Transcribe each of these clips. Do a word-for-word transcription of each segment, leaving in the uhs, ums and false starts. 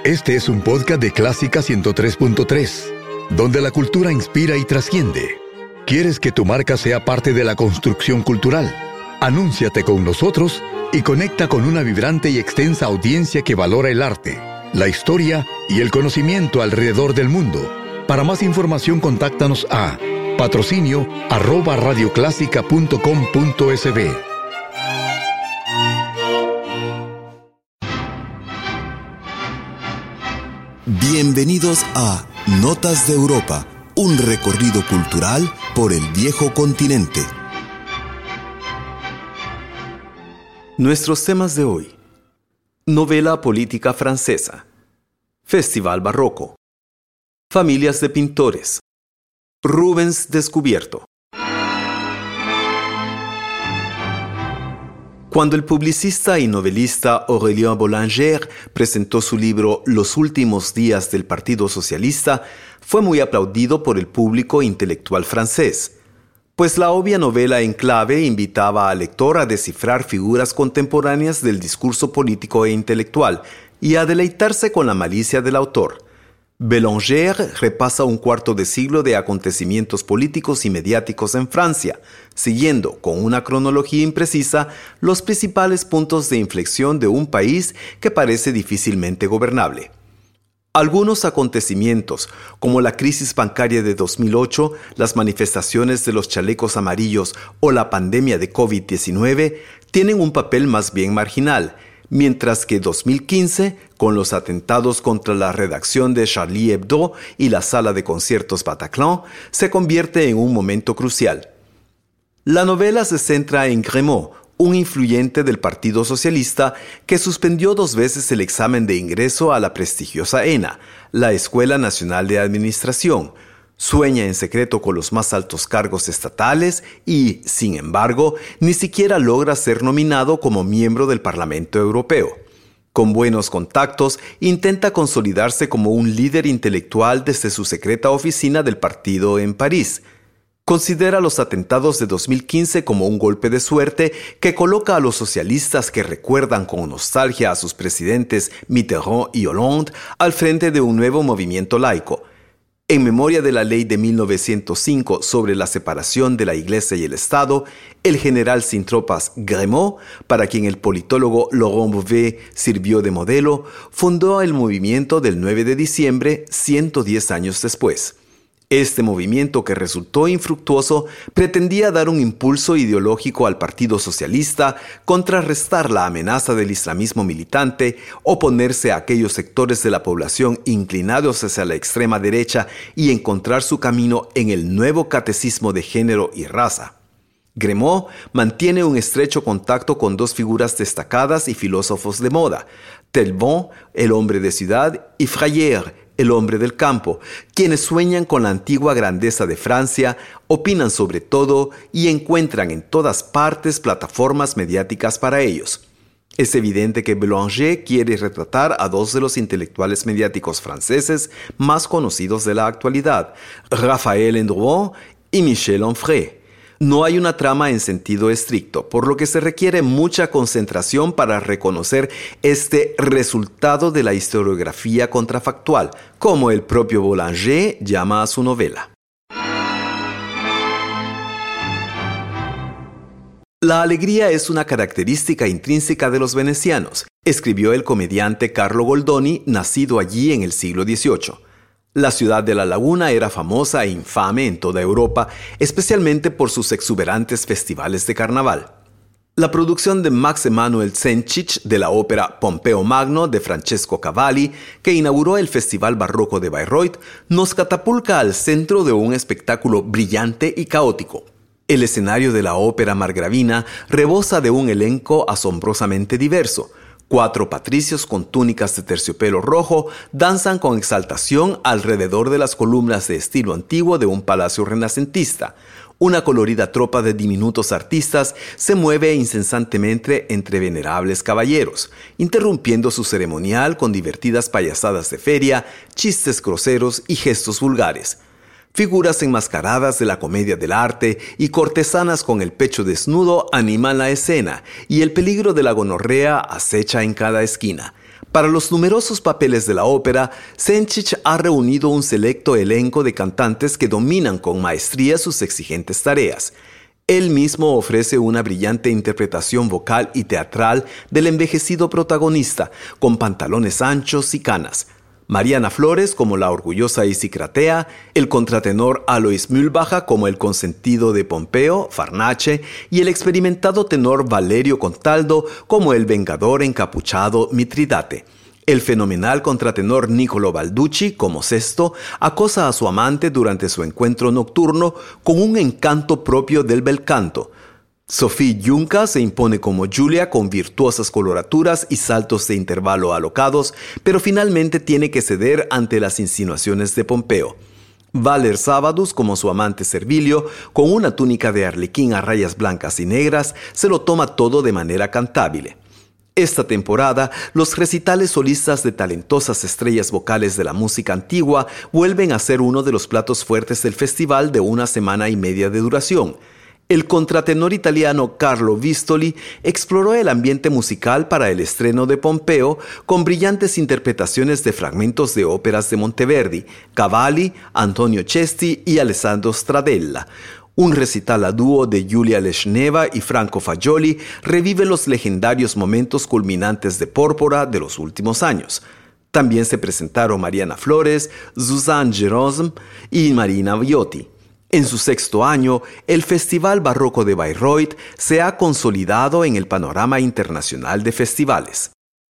Este es un podcast de Clásica ciento tres punto tres, donde la cultura inspira y trasciende. ¿Quieres que tu marca sea parte de la construcción cultural? Anúnciate con nosotros y conecta con una vibrante y extensa audiencia que valora el arte, la historia y el conocimiento alrededor del mundo. Para más información, contáctanos a patrocinio arroba radioclásica punto com punto es be. Bienvenidos a Notas de Europa, un recorrido cultural por el viejo continente. Nuestros temas de hoy: novela política francesa, Festival Barroco, familias de pintores, Rubens descubierto. Cuando el publicista y novelista Aurélien Boulanger presentó su libro Los últimos días del Partido Socialista, fue muy aplaudido por el público intelectual francés, pues la obvia novela en clave invitaba al lector a descifrar figuras contemporáneas del discurso político e intelectual y a deleitarse con la malicia del autor. Boulanger repasa un cuarto de siglo de acontecimientos políticos y mediáticos en Francia, siguiendo con una cronología imprecisa los principales puntos de inflexión de un país que parece difícilmente gobernable. Algunos acontecimientos, como la crisis bancaria de dos mil ocho, las manifestaciones de los chalecos amarillos o la pandemia de covid diecinueve, tienen un papel más bien marginal, mientras que dos mil quince, con los atentados contra la redacción de Charlie Hebdo y la sala de conciertos Bataclan, se convierte en un momento crucial. La novela se centra en Grémaud, un influyente del Partido Socialista que suspendió dos veces el examen de ingreso a la prestigiosa ENA, la Escuela Nacional de Administración. Sueña en secreto con los más altos cargos estatales y, sin embargo, ni siquiera logra ser nominado como miembro del Parlamento Europeo. Con buenos contactos, intenta consolidarse como un líder intelectual desde su secreta oficina del partido en París. Considera los atentados de dos mil quince como un golpe de suerte que coloca a los socialistas que recuerdan con nostalgia a sus presidentes Mitterrand y Hollande al frente de un nuevo movimiento laico. En memoria de la ley de mil novecientos cinco sobre la separación de la Iglesia y el Estado, el general sin tropas Grémaud, para quien el politólogo Laurent Bouvet sirvió de modelo, fundó el movimiento del nueve de diciembre, ciento diez años después. Este movimiento, que resultó infructuoso, pretendía dar un impulso ideológico al Partido Socialista, contrarrestar la amenaza del islamismo militante, oponerse a aquellos sectores de la población inclinados hacia la extrema derecha y encontrar su camino en el nuevo catecismo de género y raza. Grémaud mantiene un estrecho contacto con dos figuras destacadas y filósofos de moda: Talleyrand, el hombre de ciudad, y Frayeur, el hombre del campo, quienes sueñan con la antigua grandeza de Francia, opinan sobre todo y encuentran en todas partes plataformas mediáticas para ellos. Es evidente que Boulanger quiere retratar a dos de los intelectuales mediáticos franceses más conocidos de la actualidad, Raphaël Endourand y Michel Onfray. No hay una trama en sentido estricto, por lo que se requiere mucha concentración para reconocer este resultado de la historiografía contrafactual, como el propio Boulanger llama a su novela. La alegría es una característica intrínseca de los venecianos, escribió el comediante Carlo Goldoni, nacido allí en el siglo dieciocho. La ciudad de la laguna era famosa e infame en toda Europa, especialmente por sus exuberantes festivales de carnaval. La producción de Max Emanuel Senchich de la ópera Pompeo Magno de Francesco Cavalli, que inauguró el Festival Barroco de Bayreuth, nos catapulta al centro de un espectáculo brillante y caótico. El escenario de la ópera margravina rebosa de un elenco asombrosamente diverso. Cuatro patricios con túnicas de terciopelo rojo danzan con exaltación alrededor de las columnas de estilo antiguo de un palacio renacentista. Una colorida tropa de diminutos artistas se mueve incesantemente entre venerables caballeros, interrumpiendo su ceremonial con divertidas payasadas de feria, chistes groseros y gestos vulgares. Figuras enmascaradas de la comedia del arte y cortesanas con el pecho desnudo animan la escena, y el peligro de la gonorrea acecha en cada esquina. Para los numerosos papeles de la ópera, Senchich ha reunido un selecto elenco de cantantes que dominan con maestría sus exigentes tareas. Él mismo ofrece una brillante interpretación vocal y teatral del envejecido protagonista, con pantalones anchos y canas. Mariana Flores como la orgullosa Isicratea, el contratenor Alois Mühlbacher como el consentido de Pompeo, Farnace, y el experimentado tenor Valerio Contaldo como el vengador encapuchado Mitridate. El fenomenal contratenor Niccolo Balducci, como Sesto, acosa a su amante durante su encuentro nocturno con un encanto propio del bel canto. Sophie Junca se impone como Julia con virtuosas coloraturas y saltos de intervalo alocados, pero finalmente tiene que ceder ante las insinuaciones de Pompeo. Valer Sábadus, como su amante Servilio, con una túnica de arlequín a rayas blancas y negras, se lo toma todo de manera cantable. Esta temporada, los recitales solistas de talentosas estrellas vocales de la música antigua vuelven a ser uno de los platos fuertes del festival de una semana y media de duración. El contratenor italiano Carlo Vistoli exploró el ambiente musical para el estreno de Pompeo con brillantes interpretaciones de fragmentos de óperas de Monteverdi, Cavalli, Antonio Cesti y Alessandro Stradella. Un recital a dúo de Giulia Leshneva y Franco Fagioli revive los legendarios momentos culminantes de Pórpora de los últimos años. También se presentaron Mariana Flores, Suzanne Jerome y Marina Viotti. En su sexto año, el Festival Barroco de Bayreuth se ha consolidado en el panorama internacional de festivales.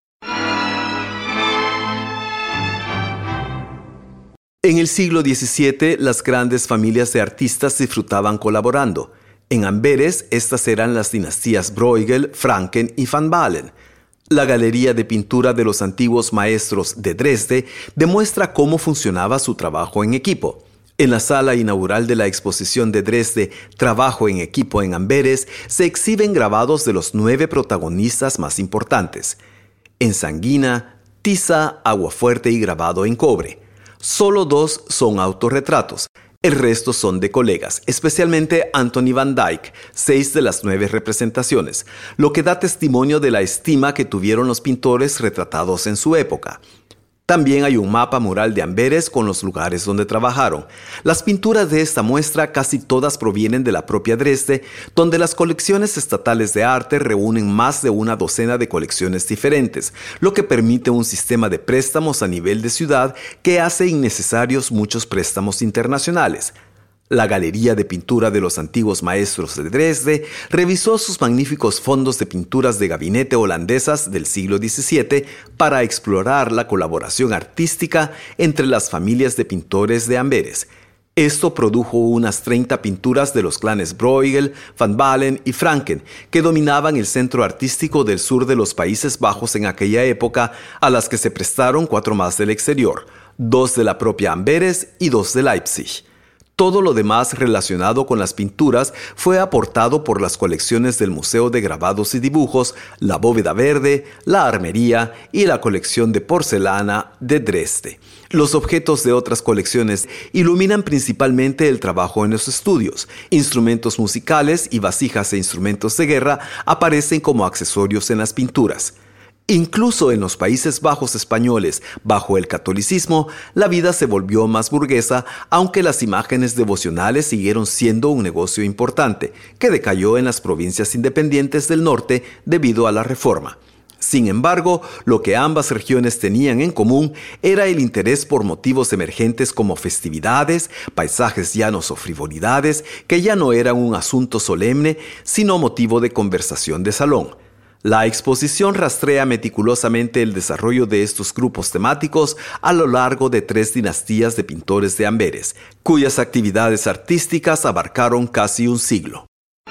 En el siglo diecisiete, las grandes familias de artistas disfrutaban colaborando. En Amberes, estas eran las dinastías Bruegel, Franken y Van Balen. La galería de pintura de los antiguos maestros de Dresde demuestra cómo funcionaba su trabajo en equipo. En la sala inaugural de la exposición de Dresde, Trabajo en equipo en Amberes, se exhiben grabados de los nueve protagonistas más importantes. En sanguina, tiza, aguafuerte y grabado en cobre. Solo dos son autorretratos. El resto son de colegas, especialmente Anthony van Dyck, seis de las nueve representaciones, lo que da testimonio de la estima que tuvieron los pintores retratados en su época. También hay un mapa mural de Amberes con los lugares donde trabajaron. Las pinturas de esta muestra casi todas provienen de la propia Dresde, donde las colecciones estatales de arte reúnen más de una docena de colecciones diferentes, lo que permite un sistema de préstamos a nivel de ciudad que hace innecesarios muchos préstamos internacionales. La Galería de Pintura de los Antiguos Maestros de Dresde revisó sus magníficos fondos de pinturas de gabinete holandesas del siglo diecisiete para explorar la colaboración artística entre las familias de pintores de Amberes. Esto produjo unas treinta pinturas de los clanes Bruegel, Van Balen y Franken, que dominaban el centro artístico del sur de los Países Bajos en aquella época, a las que se prestaron cuatro más del exterior, dos de la propia Amberes y dos de Leipzig. Todo lo demás relacionado con las pinturas fue aportado por las colecciones del Museo de Grabados y Dibujos, la Bóveda Verde, la Armería y la colección de porcelana de Dresde. Los objetos de otras colecciones iluminan principalmente el trabajo en los estudios. Instrumentos musicales y vasijas e instrumentos de guerra aparecen como accesorios en las pinturas. Incluso en los Países Bajos españoles, bajo el catolicismo, la vida se volvió más burguesa, aunque las imágenes devocionales siguieron siendo un negocio importante, que decayó en las provincias independientes del norte debido a la Reforma. Sin embargo, lo que ambas regiones tenían en común era el interés por motivos emergentes como festividades, paisajes llanos o frivolidades, que ya no eran un asunto solemne, sino motivo de conversación de salón. La exposición rastrea meticulosamente el desarrollo de estos grupos temáticos a lo largo de tres dinastías de pintores de Amberes, cuyas actividades artísticas abarcaron casi un siglo.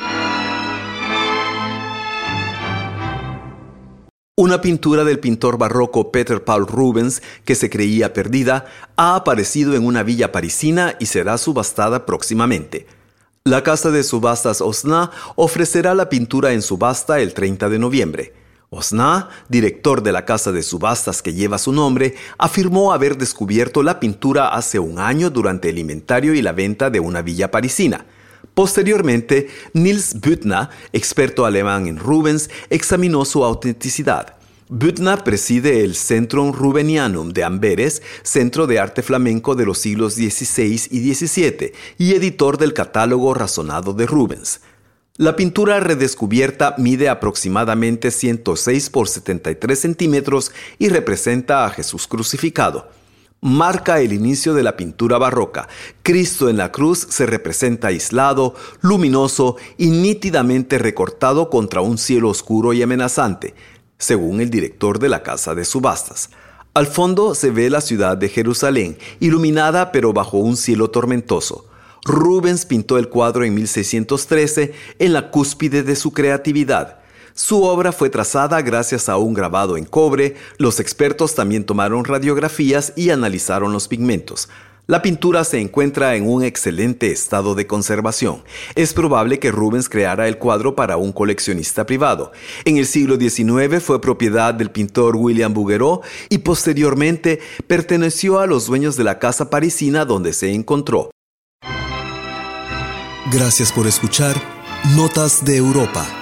Una pintura del pintor barroco Peter Paul Rubens, que se creía perdida, ha aparecido en una villa parisina y será subastada próximamente. La casa de subastas Osna ofrecerá la pintura en subasta el treinta de noviembre. Osna, director de la casa de subastas que lleva su nombre, afirmó haber descubierto la pintura hace un año durante el inventario y la venta de una villa parisina. Posteriormente, Nils Büttner, experto alemán en Rubens, examinó su autenticidad. Büttner preside el Centrum Rubenianum de Amberes, centro de arte flamenco de los siglos dieciséis y diecisiete, y editor del catálogo razonado de Rubens. La pintura redescubierta mide aproximadamente ciento seis por setenta y tres centímetros y representa a Jesús crucificado. Marca el inicio de la pintura barroca. Cristo en la cruz se representa aislado, luminoso y nítidamente recortado contra un cielo oscuro y amenazante, según el director de la casa de subastas. Al fondo se ve la ciudad de Jerusalén, iluminada pero bajo un cielo tormentoso. Rubens pintó el cuadro en mil seiscientos trece, en la cúspide de su creatividad. Su obra fue trazada gracias a un grabado en cobre. Los expertos también tomaron radiografías y analizaron los pigmentos. La pintura se encuentra en un excelente estado de conservación. Es probable que Rubens creara el cuadro para un coleccionista privado. En el siglo diecinueve fue propiedad del pintor William Bouguereau y posteriormente perteneció a los dueños de la casa parisina donde se encontró. Gracias por escuchar Notas de Europa.